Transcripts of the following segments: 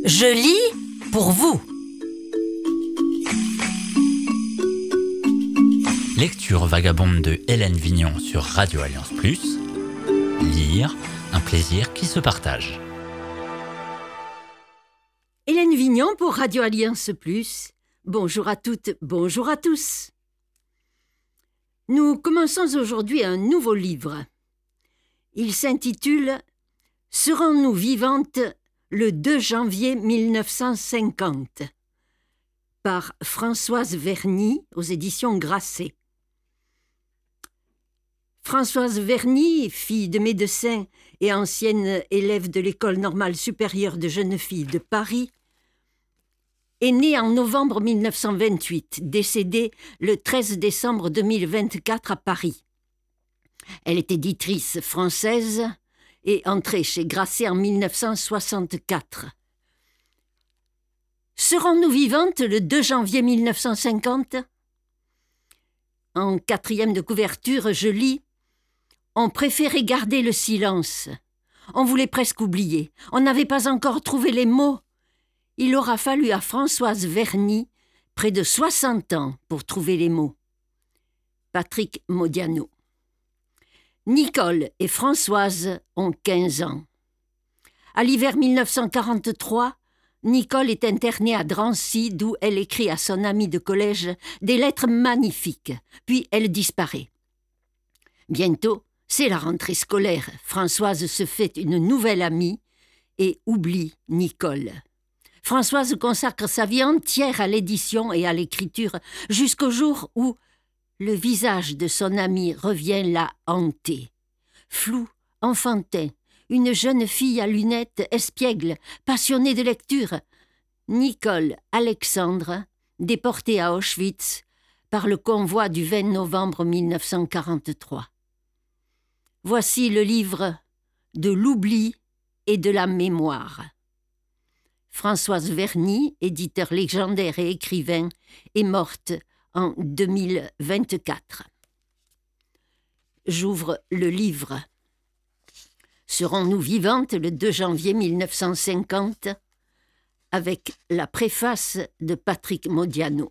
Je lis pour vous. Lecture vagabonde de Hélène Vignon sur Radio Alliance Plus. Lire, un plaisir qui se partage. Hélène Vignon pour Radio Alliance Plus. Bonjour à toutes, bonjour à tous. Nous commençons aujourd'hui un nouveau livre. Il s'intitule « Serons-nous vivantes le 2 janvier 1950 » par Françoise Verny aux éditions Grasset. Françoise Verny, fille de médecin et ancienne élève de l'École normale supérieure de jeunes filles de Paris, est née en novembre 1928, décédée le 13 décembre 2024 à Paris. Elle est éditrice française et entrée chez Grasset en 1964. Serons-nous vivantes le 2 janvier 1950 ? En 4e de couverture, je lis « On préférait garder le silence. On voulait presque oublier. On n'avait pas encore trouvé les mots. Il aura fallu à Françoise Verny près de 60 ans pour trouver les mots. » Patrick Modiano. Nicole et Françoise ont 15 ans. À l'hiver 1943, Nicole est internée à Drancy, d'où elle écrit à son amie de collège des lettres magnifiques, puis elle disparaît. Bientôt, c'est la rentrée scolaire. Françoise se fait une nouvelle amie et oublie Nicole. Françoise consacre sa vie entière à l'édition et à l'écriture jusqu'au jour où le visage de son amie revient la hanter. Flou, enfantin, une jeune fille à lunettes espiègle, passionnée de lecture. Nicole Alexandre, déportée à Auschwitz par le convoi du 20 novembre 1943. Voici le livre de l'oubli et de la mémoire. Françoise Verny, éditeur légendaire et écrivain, est morte en 2024. J'ouvre le livre. Serons-nous vivantes le 2 janvier 1950 avec la préface de Patrick Modiano.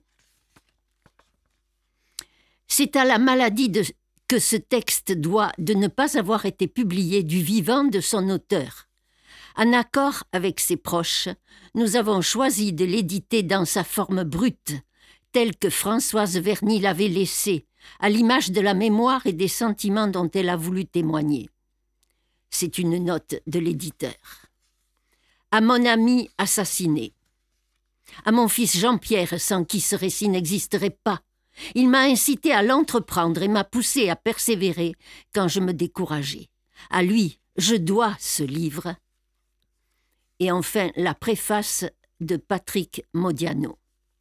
C'est à la maladie que ce texte doit de ne pas avoir été publié du vivant de son auteur. En accord avec ses proches, nous avons choisi de l'éditer dans sa forme brute, telle que Françoise Verny l'avait laissée, à l'image de la mémoire et des sentiments dont elle a voulu témoigner. C'est une note de l'éditeur. À mon ami assassiné. À mon fils Jean-Pierre, sans qui ce récit n'existerait pas. Il m'a incité à l'entreprendre et m'a poussé à persévérer quand je me décourageais. À lui, je dois ce livre. Et enfin, la préface de Patrick Modiano.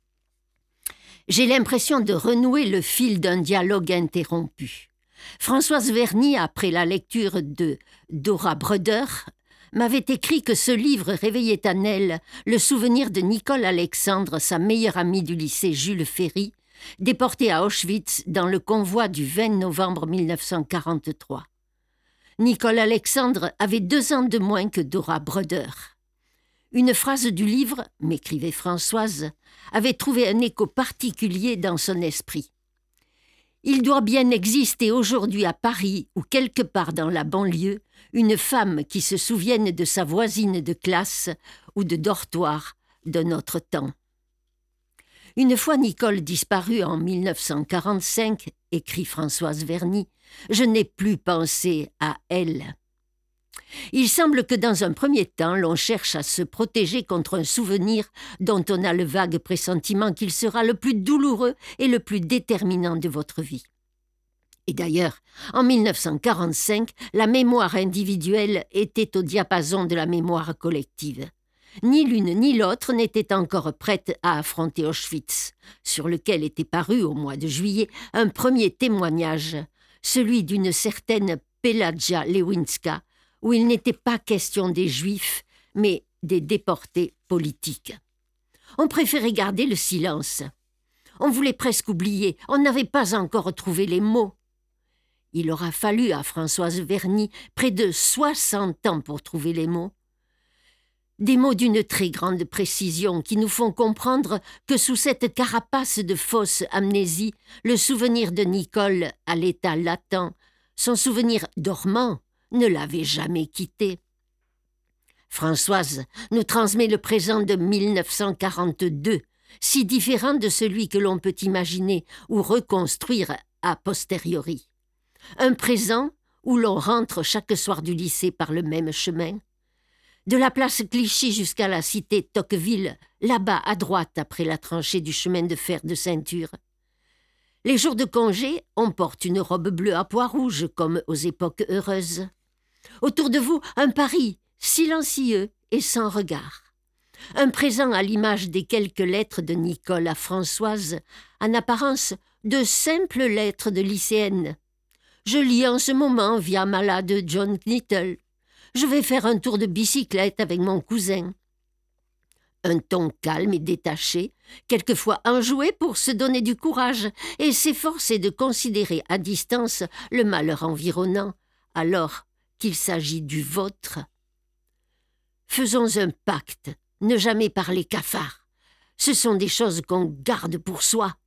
J'ai l'impression de renouer le fil d'un dialogue interrompu. Françoise Verny, après la lecture de Dora Bruder, m'avait écrit que ce livre réveillait en elle le souvenir de Nicole Alexandre, sa meilleure amie du lycée Jules Ferry, déportée à Auschwitz dans le convoi du 20 novembre 1943. Nicole Alexandre avait 2 ans de moins que Dora Bruder. Une phrase du livre, m'écrivait Françoise, avait trouvé un écho particulier dans son esprit. Il doit bien exister aujourd'hui à Paris ou quelque part dans la banlieue une femme qui se souvienne de sa voisine de classe ou de dortoir de notre temps. Une fois Nicole disparue en 1945, écrit Françoise Verny, je n'ai plus pensé à elle. Il semble que dans un premier temps, l'on cherche à se protéger contre un souvenir dont on a le vague pressentiment qu'il sera le plus douloureux et le plus déterminant de votre vie. Et d'ailleurs, en 1945, la mémoire individuelle était au diapason de la mémoire collective. Ni l'une ni l'autre n'était encore prête à affronter Auschwitz, sur lequel était paru au mois de juillet un premier témoignage, celui d'une certaine Peladja Lewinska, où il n'était pas question des Juifs, mais des déportés politiques. On préférait garder le silence. On voulait presque oublier, on n'avait pas encore trouvé les mots. Il aura fallu à Françoise Verny près de 60 ans pour trouver les mots. Des mots d'une très grande précision qui nous font comprendre que sous cette carapace de fausse amnésie, le souvenir de Nicole à l'état latent, son souvenir dormant, ne l'avait jamais quitté. Françoise nous transmet le présent de 1942, si différent de celui que l'on peut imaginer ou reconstruire a posteriori. Un présent où l'on rentre chaque soir du lycée par le même chemin. De la place Clichy jusqu'à la cité Tocqueville, là-bas à droite après la tranchée du chemin de fer de ceinture. Les jours de congé, on porte une robe bleue à pois rouges comme aux époques heureuses. Autour de vous, un Paris silencieux et sans regard. Un présent à l'image des quelques lettres de Nicole à Françoise, en apparence de simples lettres de lycéenne. Je lis en ce moment Viamala de John Knittel. Je vais faire un tour de bicyclette avec mon cousin. Un ton calme et détaché, quelquefois enjoué pour se donner du courage et s'efforcer de considérer à distance le malheur environnant, alors qu'il s'agit du vôtre. Faisons un pacte, ne jamais parler cafard. Ce sont des choses qu'on garde pour soi.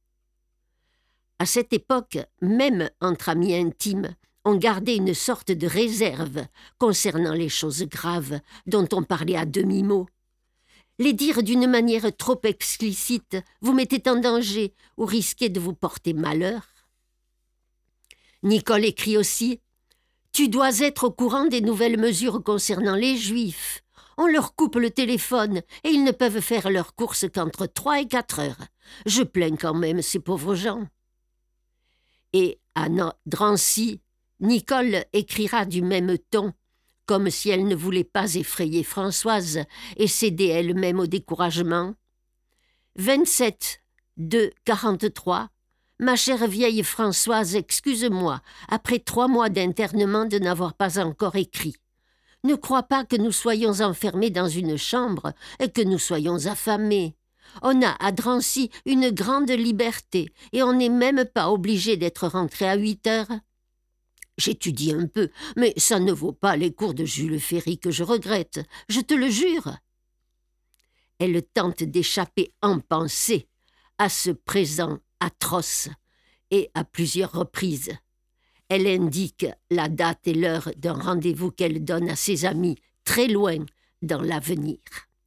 À cette époque, même entre amis intimes, on gardait une sorte de réserve concernant les choses graves dont on parlait à demi-mot. Les dire d'une manière trop explicite vous mettait en danger ou risquait de vous porter malheur. Nicole écrit aussi « Tu dois être au courant des nouvelles mesures concernant les Juifs. On leur coupe le téléphone et ils ne peuvent faire leurs courses qu'entre 3 et 4 heures. Je plains quand même ces pauvres gens. » Et à Drancy, Nicole écrira du même ton, comme si elle ne voulait pas effrayer Françoise et céder elle-même au découragement. 27-2-43. Ma chère vieille Françoise, excuse-moi, après 3 mois d'internement de n'avoir pas encore écrit. Ne crois pas que nous soyons enfermés dans une chambre et que nous soyons affamés. On a à Drancy une grande liberté et on n'est même pas obligé d'être rentré à 8 heures. J'étudie un peu, mais ça ne vaut pas les cours de Jules Ferry que je regrette, je te le jure. Elle tente d'échapper en pensée à ce présent atroce et à plusieurs reprises. Elle indique la date et l'heure d'un rendez-vous qu'elle donne à ses amis très loin dans l'avenir.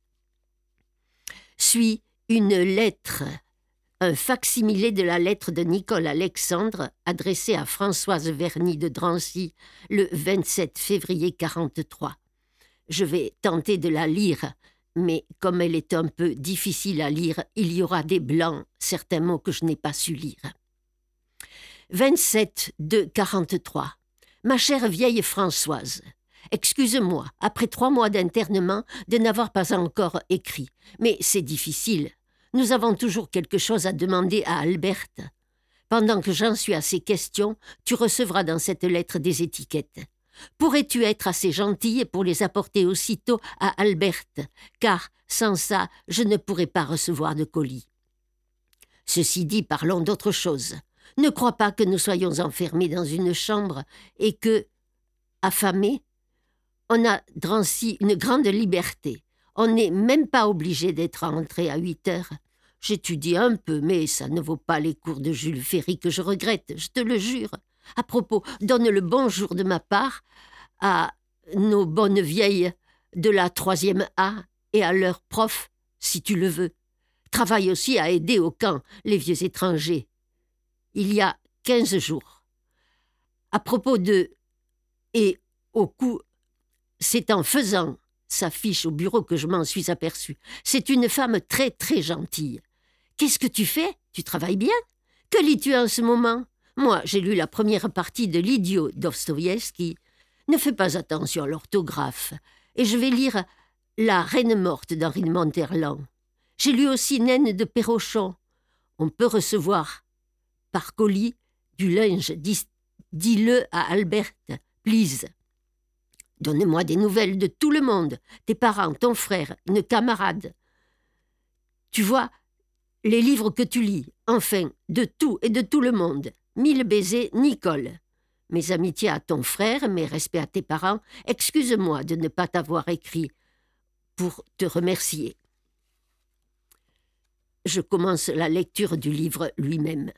Suit une lettre, un facsimilé de la lettre de Nicole Alexandre adressée à Françoise Verny de Drancy le 27 février 43. Je vais tenter de la lire, mais comme elle est un peu difficile à lire, il y aura des blancs, certains mots que je n'ai pas su lire. 27-2-43. Ma chère vieille Françoise, excuse-moi, après 3 mois d'internement, de n'avoir pas encore écrit, mais c'est difficile. Nous avons toujours quelque chose à demander à Alberte. Pendant que j'en suis à ces questions, tu recevras dans cette lettre des étiquettes. Pourrais-tu être assez gentille pour les apporter aussitôt à Alberte, car sans ça, je ne pourrais pas recevoir de colis. Ceci dit, parlons d'autre chose. Ne crois pas que nous soyons enfermés dans une chambre et que, affamés, on a Drancy une grande liberté. On n'est même pas obligé d'être rentré à 8 heures. J'étudie un peu, mais ça ne vaut pas les cours de Jules Ferry que je regrette, je te le jure. À propos, donne le bonjour de ma part à nos bonnes vieilles de la 3e A et à leurs profs, si tu le veux. Travaille aussi à aider au camp les vieux étrangers. Il y a 15 jours. À propos de « et au coup », c'est en faisant sa fiche au bureau que je m'en suis aperçue. C'est une femme très très gentille. Qu'est-ce que tu fais? Tu travailles bien? Que lis-tu en ce moment? Moi, j'ai lu la première partie de L'idiot Dostoïevski. Ne fais pas attention à l'orthographe. Et je vais lire La Reine morte d'Henri de Monterland. J'ai lu aussi Naine de Perrochon. On peut recevoir par colis du linge. Dis-le à Alberte, please. Donne-moi des nouvelles de tout le monde, tes parents, ton frère, une camarade. Tu vois, les livres que tu lis, enfin, de tout et de tout le monde. 1000 baisers, Nicole. Mes amitiés à ton frère, mes respects à tes parents, excuse-moi de ne pas t'avoir écrit pour te remercier. Je commence la lecture du livre lui-même.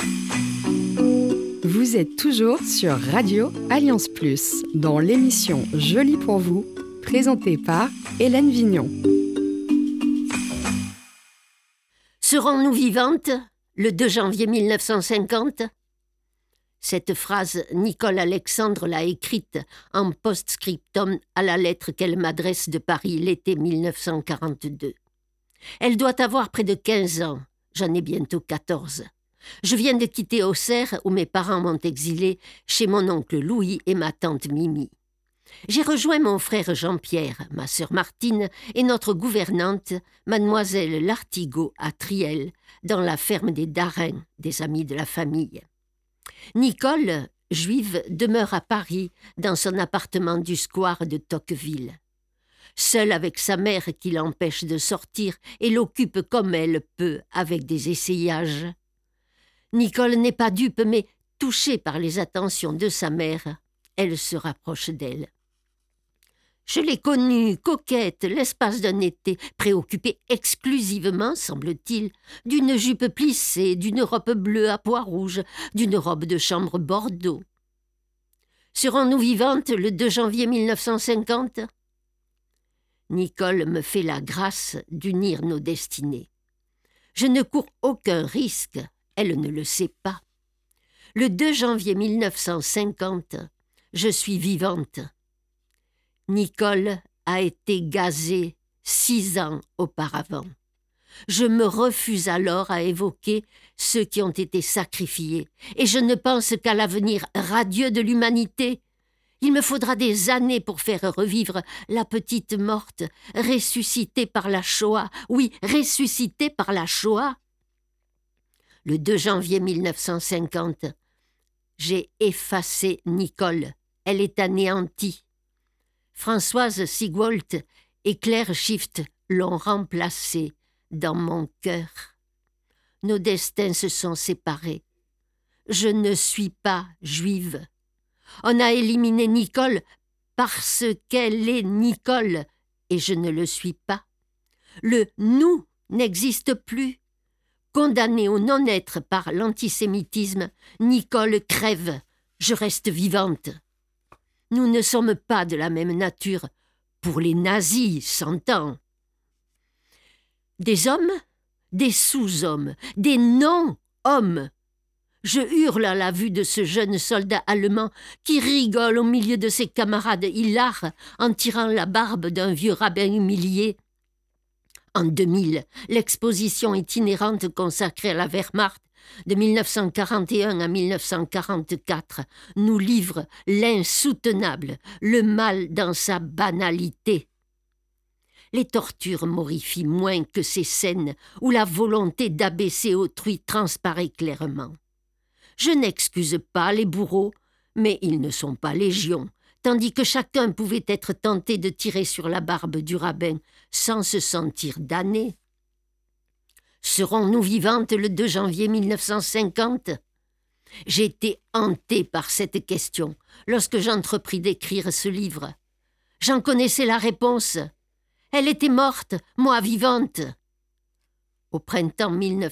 Vous êtes toujours sur Radio Alliance Plus, dans l'émission Je lis pour vous, présentée par Hélène Vignon. Serons-nous vivantes le 2 janvier 1950 ? Cette phrase, Nicole Alexandre l'a écrite en post-scriptum à la lettre qu'elle m'adresse de Paris l'été 1942. Elle doit avoir près de 15 ans, j'en ai bientôt 14. Je viens de quitter Auxerre où mes parents m'ont exilé chez mon oncle Louis et ma tante Mimi. J'ai rejoint mon frère Jean-Pierre, ma sœur Martine et notre gouvernante, mademoiselle Lartigot à Triel, dans la ferme des Darins, des amis de la famille. Nicole, juive, demeure à Paris, dans son appartement du square de Tocqueville. Seule avec sa mère qui l'empêche de sortir et l'occupe comme elle peut avec des essayages. Nicole n'est pas dupe, mais touchée par les attentions de sa mère, elle se rapproche d'elle. Je l'ai connue, coquette, l'espace d'un été, préoccupée exclusivement, semble-t-il, d'une jupe plissée, d'une robe bleue à pois rouges, d'une robe de chambre bordeaux. Serons-nous vivantes le 2 janvier 1950 ? Nicole me fait la grâce d'unir nos destinées. Je ne cours aucun risque, elle ne le sait pas. Le 2 janvier 1950, je suis vivante. Nicole a été gazée 6 ans auparavant. Je me refuse alors à évoquer ceux qui ont été sacrifiés, et je ne pense qu'à l'avenir radieux de l'humanité. Il me faudra des années pour faire revivre la petite morte, ressuscitée par la Shoah. Oui, ressuscitée par la Shoah. Le 2 janvier 1950, j'ai effacé Nicole. Elle est anéantie. Françoise Sigwolt et Claire Schift l'ont remplacée dans mon cœur. Nos destins se sont séparés. Je ne suis pas juive. On a éliminé Nicole parce qu'elle est Nicole, et je ne le suis pas. Le « nous » n'existe plus. Condamnée au non-être par l'antisémitisme, Nicole crève, je reste vivante. Nous ne sommes pas de la même nature, pour les nazis, s'entend. Des hommes, des sous-hommes, des non-hommes. Je hurle à la vue de ce jeune soldat allemand qui rigole au milieu de ses camarades hilars en tirant la barbe d'un vieux rabbin humilié. En 2000, l'exposition itinérante consacrée à la Wehrmacht de 1941 à 1944 nous livre l'insoutenable, le mal dans sa banalité. Les tortures m'horrifient moins que ces scènes où la volonté d'abaisser autrui transparaît clairement. Je n'excuse pas les bourreaux, mais ils ne sont pas légion, tandis que chacun pouvait être tenté de tirer sur la barbe du rabbin sans se sentir damné. Serons-nous vivantes le 2 janvier 1950 ? J'ai été hantée par cette question lorsque j'entrepris d'écrire ce livre. J'en connaissais la réponse. Elle était morte, moi vivante. Au printemps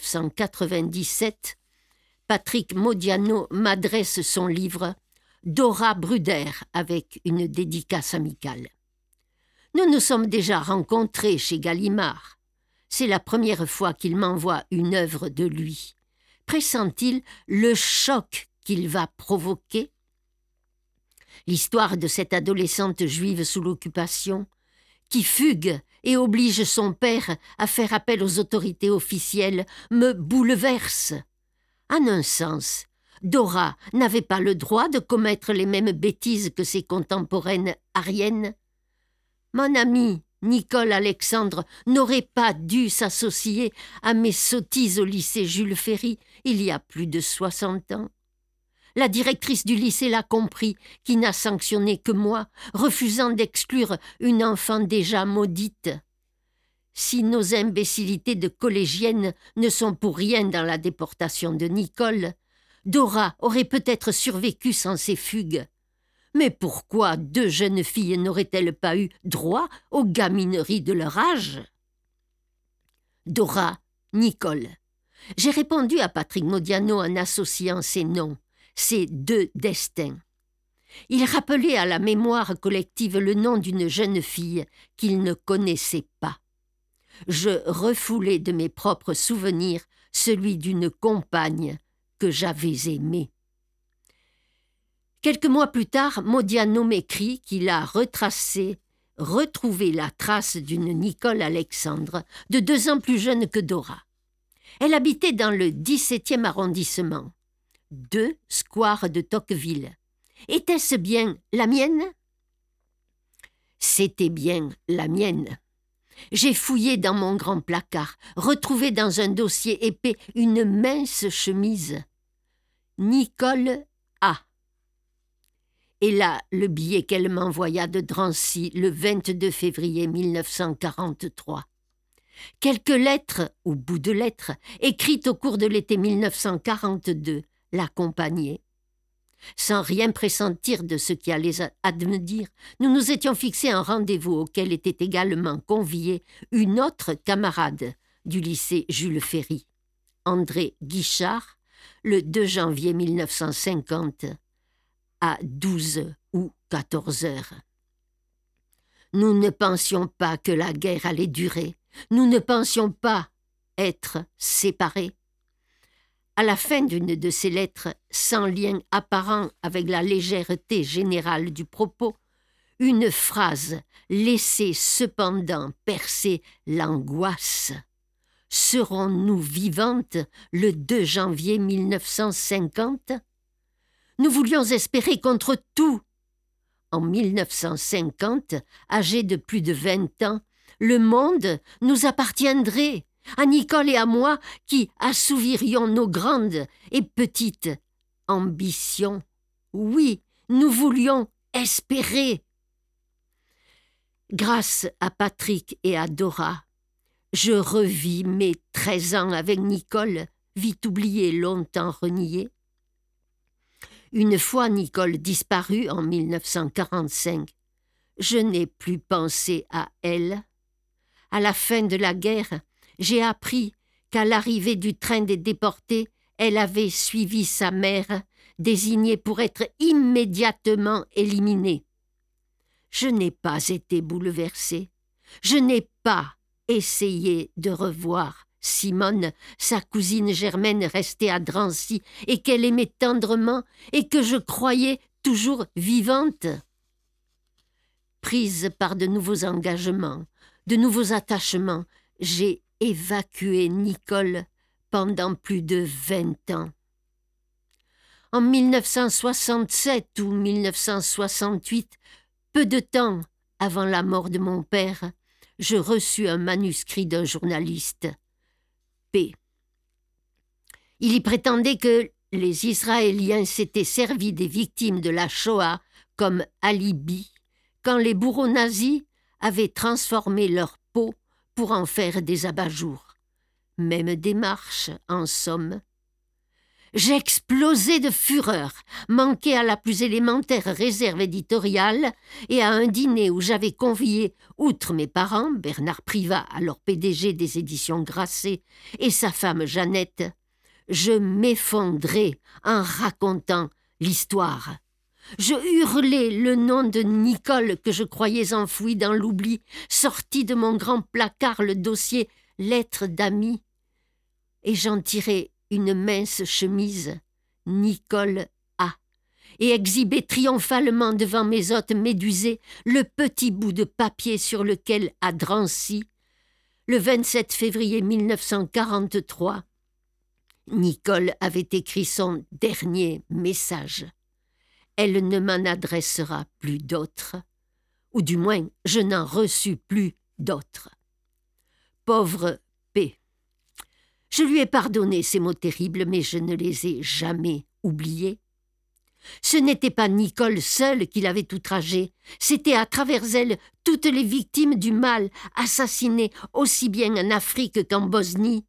1997, Patrick Modiano m'adresse son livre « Dora Bruder » avec une dédicace amicale. Nous nous sommes déjà rencontrés chez Gallimard. C'est la première fois qu'il m'envoie une œuvre de lui. Pressent-il le choc qu'il va provoquer ? L'histoire de cette adolescente juive sous l'occupation, qui fugue et oblige son père à faire appel aux autorités officielles, me bouleverse. En un sens, Dora n'avait pas le droit de commettre les mêmes bêtises que ses contemporaines aryennes. Mon amie Nicole Alexandre n'aurait pas dû s'associer à mes sottises au lycée Jules Ferry il y a plus de 60 ans. La directrice du lycée l'a compris, qui n'a sanctionné que moi, refusant d'exclure une enfant déjà maudite. Si nos imbécilités de collégiennes ne sont pour rien dans la déportation de Nicole, Dora aurait peut-être survécu sans ses fugues. Mais pourquoi 2 jeunes filles n'auraient-elles pas eu droit aux gamineries de leur âge? Dora, Nicole. J'ai répondu à Patrick Modiano en associant ces noms, ces 2 destins. Il rappelait à la mémoire collective le nom d'une jeune fille qu'il ne connaissait pas. Je refoulais de mes propres souvenirs celui d'une compagne que j'avais aimée. Quelques mois plus tard, Modiano m'écrit qu'il a retrouvé la trace d'une Nicole Alexandre, de 2 ans plus jeune que Dora. Elle habitait dans le 17e arrondissement, 2 square de Tocqueville. Était-ce bien la mienne? C'était bien la mienne. J'ai fouillé dans mon grand placard, retrouvé dans un dossier épais une mince chemise. Nicole A. Et là, le billet qu'elle m'envoya de Drancy le 22 février 1943. Quelques lettres, ou bouts de lettres, écrites au cours de l'été 1942, l'accompagnaient. Sans rien pressentir de ce qui allait advenir, nous nous étions fixés un rendez-vous auquel était également conviée une autre camarade du lycée Jules Ferry, André Guichard, le 2 janvier 1950, à 12 ou 14 heures. Nous ne pensions pas que la guerre allait durer, nous ne pensions pas être séparés. À la fin d'une de ces lettres, sans lien apparent avec la légèreté générale du propos, une phrase laissait cependant percer l'angoisse. Serons-nous vivantes le 2 janvier 1950? Nous voulions espérer contre tout. En 1950, âgés de plus de 20 ans, le monde nous appartiendrait, à Nicole et à moi qui assouvirions nos grandes et petites ambitions. Oui, nous voulions espérer. Grâce à Patrick et à Dora, je revis mes 13 ans avec Nicole, vite oubliée, longtemps reniée. Une fois Nicole disparue en 1945, je n'ai plus pensé à elle. À la fin de la guerre, j'ai appris qu'à l'arrivée du train des déportés, elle avait suivi sa mère, désignée pour être immédiatement éliminée. Je n'ai pas été bouleversée. Je n'ai pas essayé de revoir Simone, sa cousine germaine restée à Drancy et qu'elle aimait tendrement et que je croyais toujours vivante. Prise par de nouveaux engagements, de nouveaux attachements, j'ai évacué Nicole pendant plus de 20 ans. En 1967 ou 1968, peu de temps avant la mort de mon père, je reçus un manuscrit d'un journaliste, P. Il y prétendait que les Israéliens s'étaient servis des victimes de la Shoah comme alibi quand les bourreaux nazis avaient transformé leur peau pour en faire des abat-jours. Même démarche, en somme. J'explosais de fureur, manquais à la plus élémentaire réserve éditoriale et à un dîner où j'avais convié, outre mes parents, Bernard Privat, alors PDG des éditions Grasset, et sa femme Jeannette, je m'effondrais en racontant l'histoire. Je hurlais le nom de Nicole que je croyais enfoui dans l'oubli, sorti de mon grand placard le dossier « Lettres d'amis », et j'en tirais une mince chemise, Nicole A, et exhibais triomphalement devant mes hôtes médusés le petit bout de papier sur lequel, à Drancy, le 27 février 1943, Nicole avait écrit son dernier message. Elle ne m'en adressera plus d'autres, ou du moins je n'en reçus plus d'autres. Pauvre P. Je lui ai pardonné ces mots terribles, mais je ne les ai jamais oubliés. Ce n'était pas Nicole seule qui l'avait outragée, c'était à travers elle toutes les victimes du mal assassinées aussi bien en Afrique qu'en Bosnie.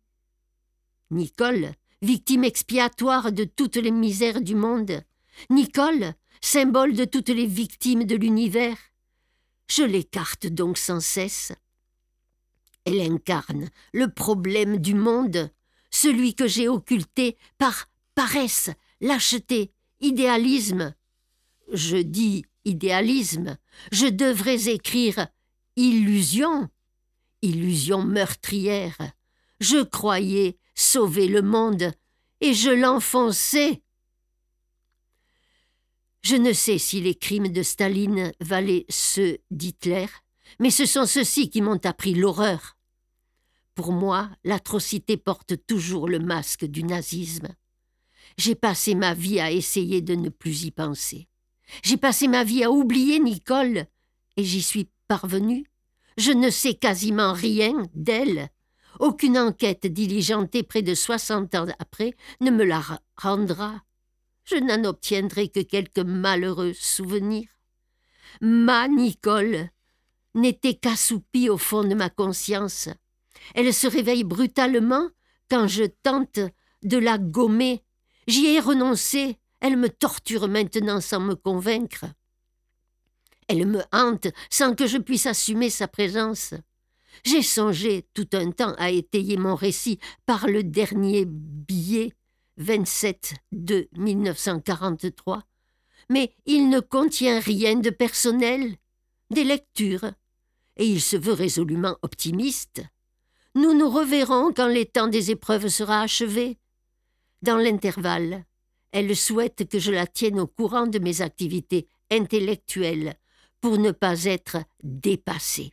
Nicole, victime expiatoire de toutes les misères du monde. Nicole, symbole de toutes les victimes de l'univers. Je l'écarte donc sans cesse. Elle incarne le problème du monde, celui que j'ai occulté par paresse, lâcheté, idéalisme. Je dis idéalisme, je devrais écrire illusion, illusion meurtrière. Je croyais sauver le monde et je l'enfonçais. Je ne sais si les crimes de Staline valaient ceux d'Hitler, mais ce sont ceux-ci qui m'ont appris l'horreur. Pour moi, l'atrocité porte toujours le masque du nazisme. J'ai passé ma vie à essayer de ne plus y penser. J'ai passé ma vie à oublier Nicole, et j'y suis parvenue. Je ne sais quasiment rien d'elle. Aucune enquête diligentée près de 60 ans après ne me la rendra. Je n'en obtiendrai que quelques malheureux souvenirs. Ma Nicole n'était qu'assoupie au fond de ma conscience. Elle se réveille brutalement quand je tente de la gommer. J'y ai renoncé. Elle me torture maintenant sans me convaincre. Elle me hante sans que je puisse assumer sa présence. J'ai songé tout un temps à étayer mon récit par le dernier billet 27/2/1943, mais il ne contient rien de personnel, des lectures, et il se veut résolument optimiste. Nous nous reverrons quand les temps des épreuves sera achevé. Dans l'intervalle, elle souhaite que je la tienne au courant de mes activités intellectuelles pour ne pas être dépassée.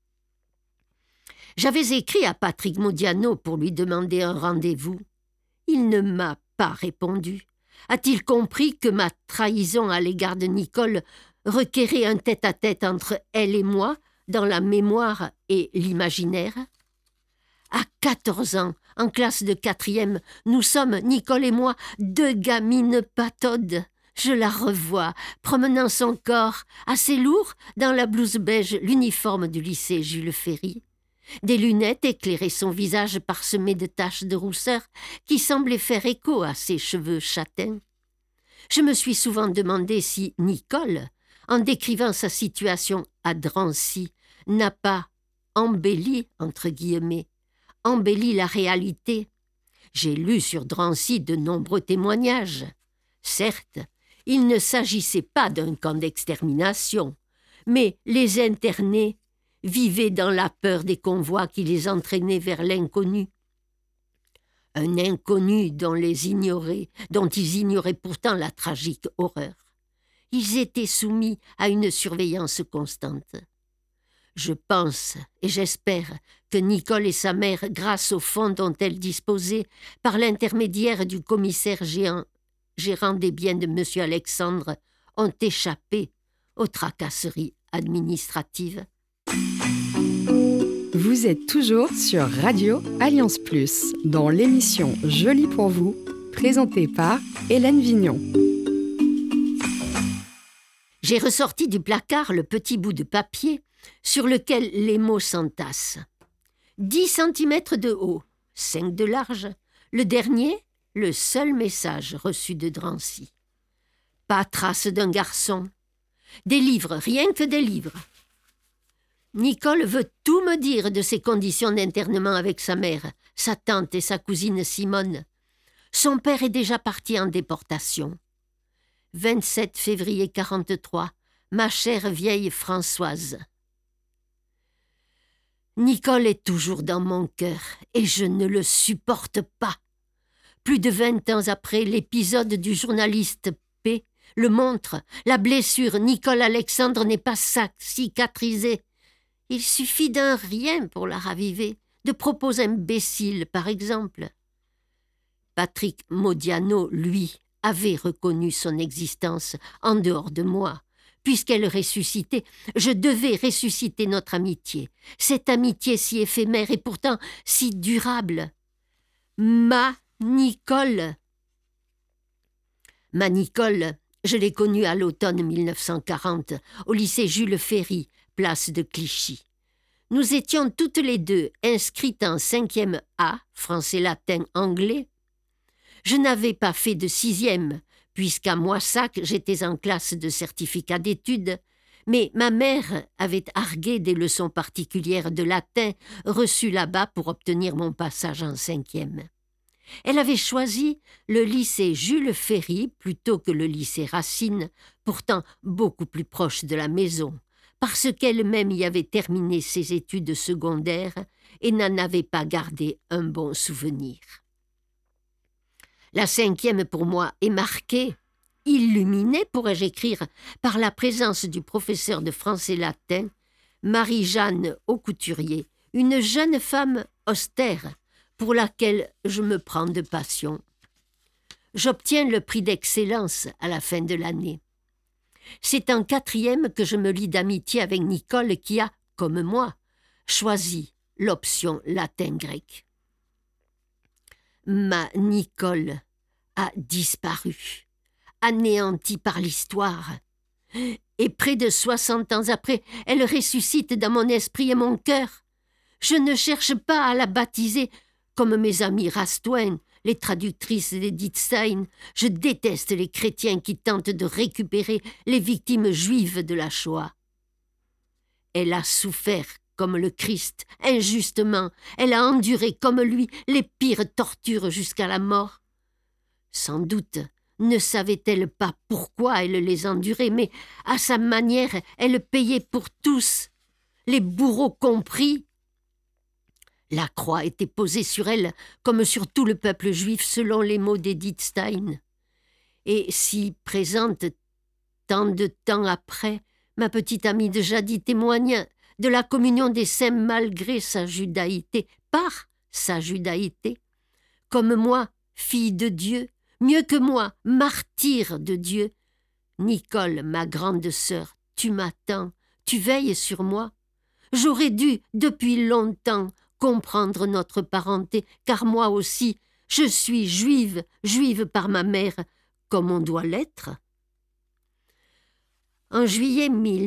J'avais écrit à Patrick Modiano pour lui demander un rendez-vous. Il ne m'a pas répondu. A-t-il compris que ma trahison à l'égard de Nicole requérait un tête-à-tête entre elle et moi, dans la mémoire et l'imaginaire? À 14 ans, en classe de 4e, nous sommes, Nicole et moi, 2 gamines pataudes. Je la revois, promenant son corps, assez lourd, dans la blouse beige, l'uniforme du lycée Jules Ferry. Des lunettes éclairaient son visage parsemé de taches de rousseur qui semblaient faire écho à ses cheveux châtains. Je me suis souvent demandé si Nicole, en décrivant sa situation à Drancy, n'a pas embelli, entre guillemets, embelli la réalité. J'ai lu sur Drancy de nombreux témoignages. Certes, il ne s'agissait pas d'un camp d'extermination, mais les internés vivaient dans la peur des convois qui les entraînaient vers l'inconnu. Un inconnu dont ils ignoraient pourtant la tragique horreur. Ils étaient soumis à une surveillance constante. Je pense et j'espère que Nicole et sa mère, grâce aux fonds dont elles disposaient, par l'intermédiaire du commissaire gérant des biens de M. Alexandre, ont échappé aux tracasseries administratives. Vous êtes toujours sur Radio Alliance Plus, dans l'émission Je lis pour vous, présentée par Hélène Vignon. J'ai ressorti du placard le petit bout de papier sur lequel les mots s'entassent. 10 cm de haut, 5 de large. Le dernier, le seul message reçu de Drancy. Pas trace d'un garçon. Des livres, rien que des livres. Nicole veut tout me dire de ses conditions d'internement avec sa mère, sa tante et sa cousine Simone. Son père est déjà parti en déportation. 27 février 43, ma chère vieille Françoise. Nicole est toujours dans mon cœur et je ne le supporte pas. Plus de 20 ans après, l'épisode du journaliste P le montre. La blessure Nicole Alexandre n'est pas cicatrisée. Il suffit d'un rien pour la raviver, de propos imbéciles par exemple. Patrick Modiano, lui, avait reconnu son existence en dehors de moi. Puisqu'elle ressuscitait, je devais ressusciter notre amitié. Cette amitié si éphémère et pourtant si durable. Ma Nicole. Ma Nicole, je l'ai connue à l'automne 1940, au lycée Jules Ferry, place de Clichy. Nous étions toutes les deux inscrites en 5e A, français, latin, anglais. Je n'avais pas fait de 6e, puisqu'à Moissac, j'étais en classe de certificat d'études, mais ma mère avait argué des leçons particulières de latin reçues là-bas pour obtenir mon passage en 5e. Elle avait choisi le lycée Jules Ferry plutôt que le lycée Racine, pourtant beaucoup plus proche de la maison, parce qu'elle-même y avait terminé ses études secondaires et n'en avait pas gardé un bon souvenir. La 5e pour moi est marquée, illuminée, pourrais-je écrire, par la présence du professeur de français-latin, Marie-Jeanne Aucouturier, une jeune femme austère, pour laquelle je me prends de passion. J'obtiens le prix d'excellence à la fin de l'année. C'est en 4e que je me lie d'amitié avec Nicole qui a, comme moi, choisi l'option latin-grec. Ma Nicole a disparu, anéantie par l'histoire. Et près de 60 ans après, elle ressuscite dans mon esprit et mon cœur. Je ne cherche pas à la baptiser comme mes amis Rastouin, les traductrices d'Edith Stein. Je déteste les chrétiens qui tentent de récupérer les victimes juives de la Shoah. Elle a souffert comme le Christ, injustement. Elle a enduré comme lui les pires tortures jusqu'à la mort. Sans doute ne savait-elle pas pourquoi elle les endurait, mais à sa manière, elle payait pour tous, les bourreaux compris. La croix était posée sur elle comme sur tout le peuple juif selon les mots d'Edith Stein. Et si présente tant de temps après, ma petite amie de jadis témoigne de la communion des saints malgré sa judaïté, par sa judaïté. Comme moi, fille de Dieu, mieux que moi, martyr de Dieu. Nicole, ma grande sœur, tu m'attends, tu veilles sur moi. J'aurais dû, depuis longtemps, comprendre notre parenté, car moi aussi, je suis juive, juive par ma mère, comme on doit l'être. En juillet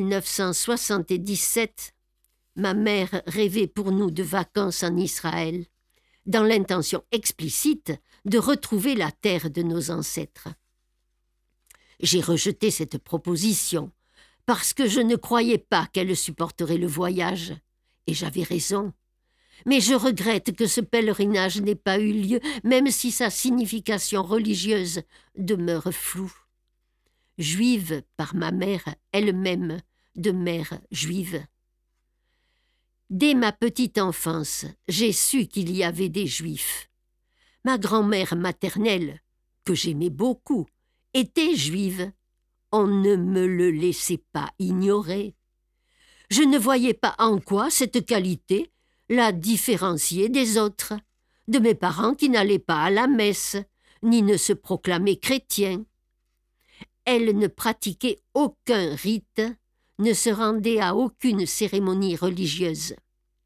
1977, ma mère rêvait pour nous de vacances en Israël, dans l'intention explicite de retrouver la terre de nos ancêtres. J'ai rejeté cette proposition, parce que je ne croyais pas qu'elle supporterait le voyage, et j'avais raison. Mais je regrette que ce pèlerinage n'ait pas eu lieu, même si sa signification religieuse demeure floue. Juive par ma mère, elle-même de mère juive. Dès ma petite enfance, j'ai su qu'il y avait des Juifs. Ma grand-mère maternelle, que j'aimais beaucoup, était juive. On ne me le laissait pas ignorer. Je ne voyais pas en quoi cette qualité la différencier des autres, de mes parents qui n'allaient pas à la messe, ni ne se proclamaient chrétiens. Elle ne pratiquait aucun rite, ne se rendait à aucune cérémonie religieuse.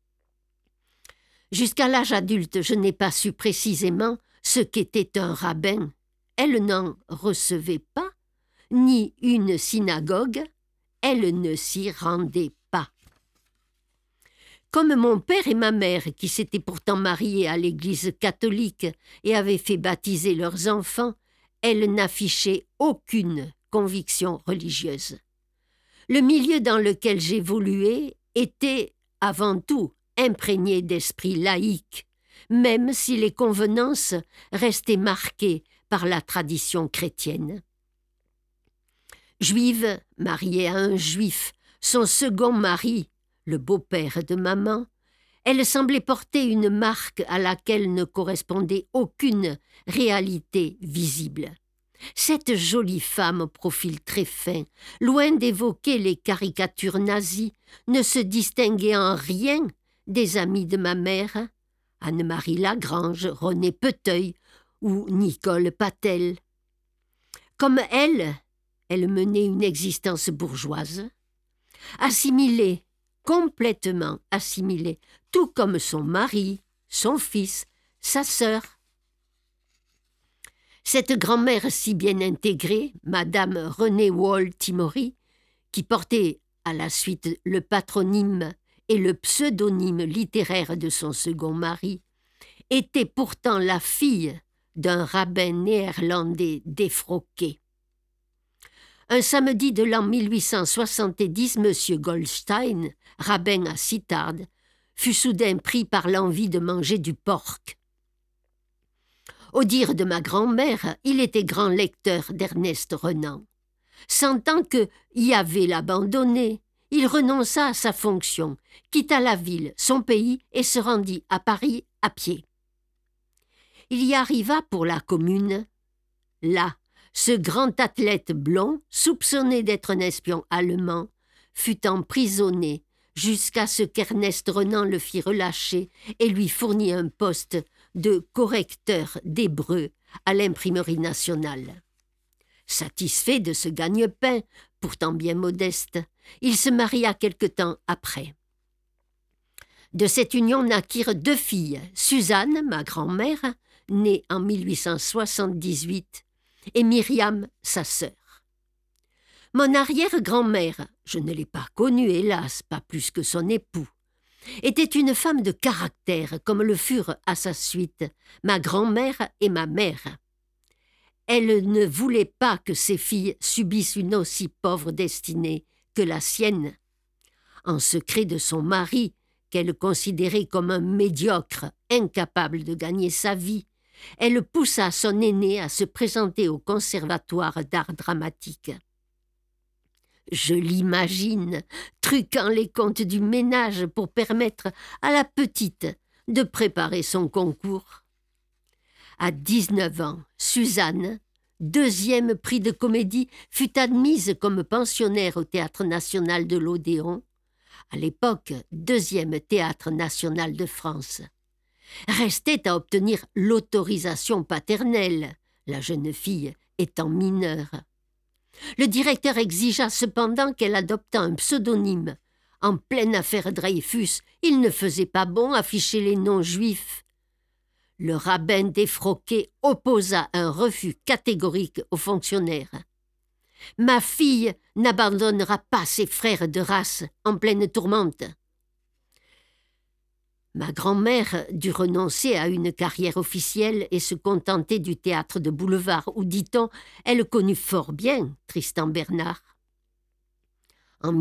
Jusqu'à l'âge adulte, je n'ai pas su précisément ce qu'était un rabbin. Elle n'en recevait pas, ni une synagogue, elle ne s'y rendait pas. Comme mon père et ma mère, qui s'étaient pourtant mariés à l'église catholique et avaient fait baptiser leurs enfants, elle n'affichait aucune conviction religieuse. Le milieu dans lequel j'évoluais était, avant tout, imprégné d'esprit laïque, même si les convenances restaient marquées par la tradition chrétienne. Juive, mariée à un juif, son second mari, le beau-père de maman, elle semblait porter une marque à laquelle ne correspondait aucune réalité visible. Cette jolie femme au profil très fin, loin d'évoquer les caricatures nazies, ne se distinguait en rien des amis de ma mère, Anne-Marie Lagrange, René Peteuil ou Nicole Patel. Comme elle menait une existence bourgeoise, assimilée, complètement assimilée, tout comme son mari, son fils, sa sœur. Cette grand-mère si bien intégrée, Madame Renée Wall-Timory, qui portait à la suite le patronyme et le pseudonyme littéraire de son second mari, était pourtant la fille d'un rabbin néerlandais défroqué. Un samedi de l'an 1870, M. Goldstein, rabbin à Sittard, fut soudain pris par l'envie de manger du porc. Au dire de ma grand-mère, il était grand lecteur d'Ernest Renan. Sentant que Yahvé l'abandonnait, il renonça à sa fonction, quitta la ville, son pays, et se rendit à Paris à pied. Il y arriva pour la Commune. Là, ce grand athlète blond, soupçonné d'être un espion allemand, fut emprisonné jusqu'à ce qu'Ernest Renan le fit relâcher et lui fournit un poste de correcteur d'hébreu à l'imprimerie nationale. Satisfait de ce gagne-pain, pourtant bien modeste, il se maria quelque temps après. De cette union naquirent 2 filles, Suzanne, ma grand-mère, née en 1878, et Myriam, sa sœur. Mon arrière-grand-mère, je ne l'ai pas connue, hélas, pas plus que son époux, était une femme de caractère, comme le furent à sa suite ma grand-mère et ma mère. Elle ne voulait pas que ses filles subissent une aussi pauvre destinée que la sienne. En secret de son mari, qu'elle considérait comme un médiocre, incapable de gagner sa vie, elle poussa son aînée à se présenter au conservatoire d'art dramatique. Je l'imagine, truquant les comptes du ménage pour permettre à la petite de préparer son concours. À 19 ans, Suzanne, 2e prix de comédie, fut admise comme pensionnaire au Théâtre national de l'Odéon, à l'époque 2e Théâtre national de France. Restait à obtenir l'autorisation paternelle, la jeune fille étant mineure. Le directeur exigea cependant qu'elle adoptât un pseudonyme. En pleine affaire Dreyfus, il ne faisait pas bon afficher les noms juifs. Le rabbin défroqué opposa un refus catégorique aux fonctionnaires. « Ma fille n'abandonnera pas ses frères de race en pleine tourmente. » Ma grand-mère dut renoncer à une carrière officielle et se contenter du théâtre de boulevard où, dit-on, elle connut fort bien Tristan Bernard. En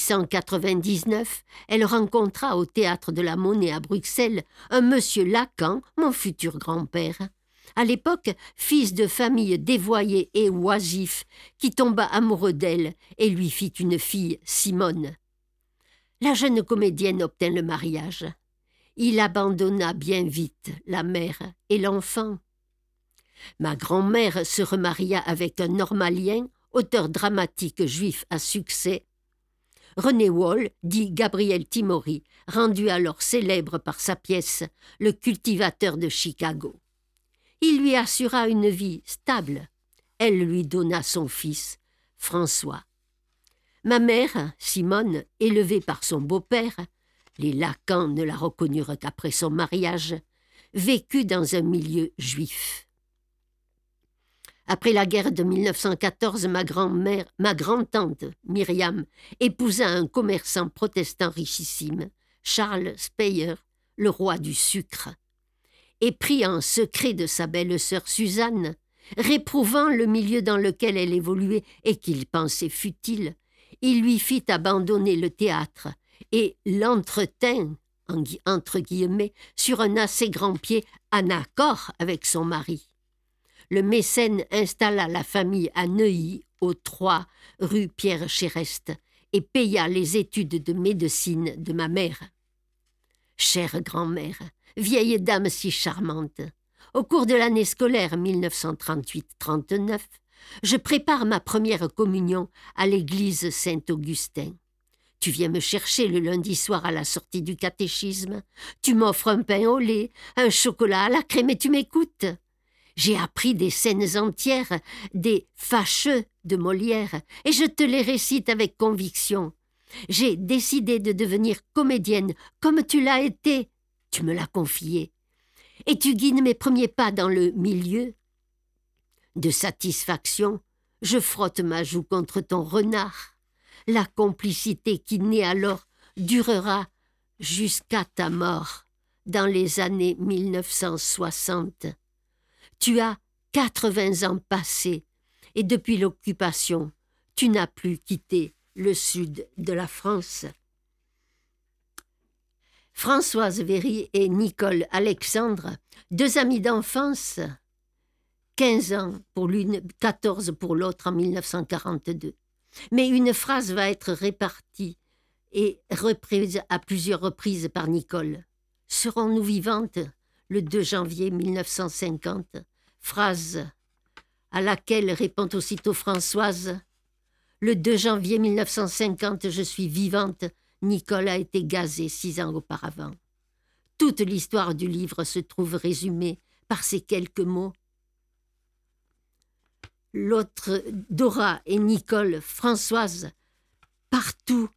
1899, elle rencontra au théâtre de la Monnaie à Bruxelles un monsieur Lacan, mon futur grand-père, à l'époque fils de famille dévoyé et oisif, qui tomba amoureux d'elle et lui fit une fille, Simone. La jeune comédienne obtint le mariage. Il abandonna bien vite la mère et l'enfant. Ma grand-mère se remaria avec un normalien, auteur dramatique juif à succès, René Wall, dit Gabriel Timori, rendu alors célèbre par sa pièce « Le cultivateur de Chicago ». Il lui assura une vie stable. Elle lui donna son fils, François. Ma mère, Simone, élevée par son beau-père, les Lacan ne la reconnurent qu'après son mariage, vécut dans un milieu juif. Après la guerre de 1914, ma grand-tante, Myriam, épousa un commerçant protestant richissime, Charles Speyer, le roi du sucre, et prit en secret de sa belle-sœur Suzanne, réprouvant le milieu dans lequel elle évoluait et qu'il pensait futile, il lui fit abandonner le théâtre et l'entretint, entre guillemets, sur un assez grand pied en accord avec son mari. Le mécène installa la famille à Neuilly, au 3 rue Pierre Chéreste, et paya les études de médecine de ma mère. Chère grand-mère, vieille dame si charmante, au cours de l'année scolaire 1938-39, je prépare ma première communion à l'église Saint-Augustin. Tu viens me chercher le lundi soir à la sortie du catéchisme, tu m'offres un pain au lait, un chocolat à la crème et tu m'écoutes. J'ai appris des scènes entières, des fâcheux de Molière, et je te les récite avec conviction. J'ai décidé de devenir comédienne, comme tu l'as été, tu me l'as confié, et tu guides mes premiers pas dans le milieu. De satisfaction, je frotte ma joue contre ton renard. La complicité qui naît alors durera jusqu'à ta mort, dans les années 1960. Tu as 80 ans passés, et depuis l'occupation, tu n'as plus quitté le sud de la France. Françoise Véry et Nicole Alexandre, 2 amies d'enfance, 15 ans pour l'une, 14 pour l'autre en 1942. Mais une phrase va être répartie et reprise à plusieurs reprises par Nicole. « Serons-nous vivantes ?» le 2 janvier 1950, phrase à laquelle répond aussitôt Françoise. Le 2 janvier 1950, je suis vivante, Nicole a été gazée 6 ans auparavant. Toute l'histoire du livre se trouve résumée par ces quelques mots. L'autre, Dora et Nicole, Françoise, partout.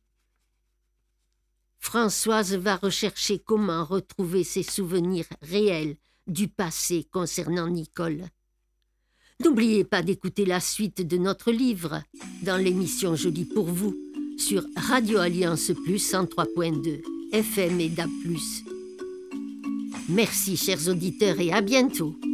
Françoise va rechercher comment retrouver ses souvenirs réels du passé concernant Nicole. N'oubliez pas d'écouter la suite de notre livre dans l'émission Je lis pour vous sur Radio Alliance Plus 103.2 FM et DAB+. Merci chers auditeurs et à bientôt.